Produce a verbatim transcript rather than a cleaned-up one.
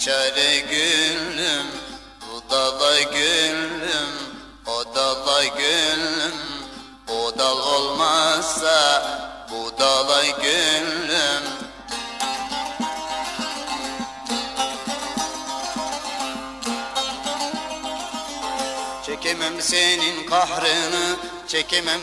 çare gülüm, bu dala gülüm, o dala gülüm, o dal olmazsa bu dala gülüm. Çekemem senin kahrını, çekemem